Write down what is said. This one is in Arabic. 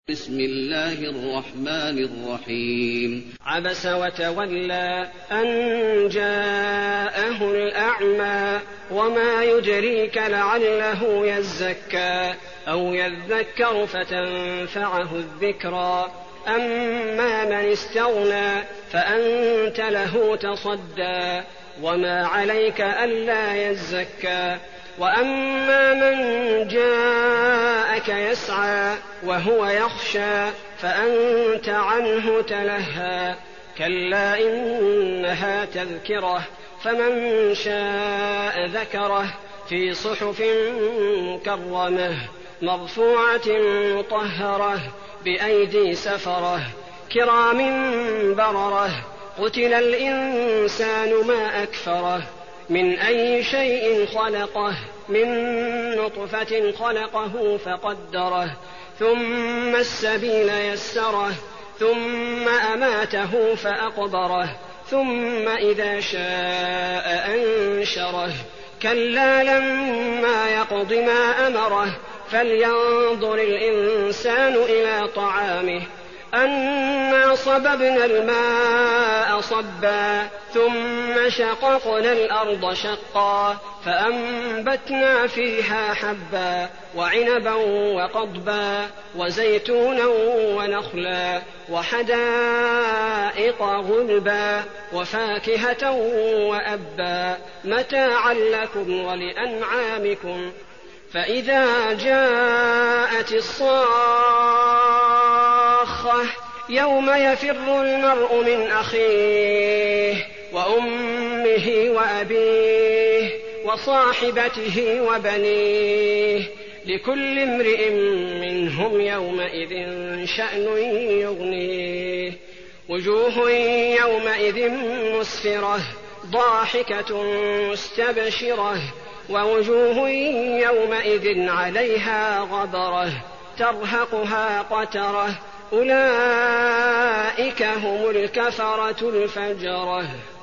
بسم الله الرحمن الرحيم. عبس وتولى أن جاءه الأعمى وما يدريك لعله يزكى أو يذكر فتنفعه الذكرى أما من استغنى فأنت له تصدى وما عليك ألا يزكى وأما من جاءك يسعى وهو يخشى فأنت عنه تلهى كلا إنها تذكرة فمن شاء ذكره في صحف مكرمة مرفوعة مطهرة بأيدي سفرة كرام بررة قتل الإنسان ما أكفره من أي شيء خلقه من نطفة خلقه فقدره ثم السبيل يسره ثم أماته فأقبره ثم إذا شاء أنشره كلا لما يقض ما أمره فلينظر الإنسان إلى طعامه أنا صببنا الماء صبا ثم شققنا الأرض شقا فأنبتنا فيها حبا وعنبا وقضبا وزيتونا ونخلا وحدائق غلبا وفاكهة وأبا متاعا لكم ولأنعامكم فإذا جاءت الصاخة يوم يفر المرء من أخيه وأمه وأبيه وصاحبته وبنيه لكل امرئ منهم يومئذ شأن يغنيه وجوه يومئذ مسفرة ضاحكة مستبشرة ووجوه يومئذ عليها غبرة ترهقها قترة أولئك هم الكفرة الفجرة.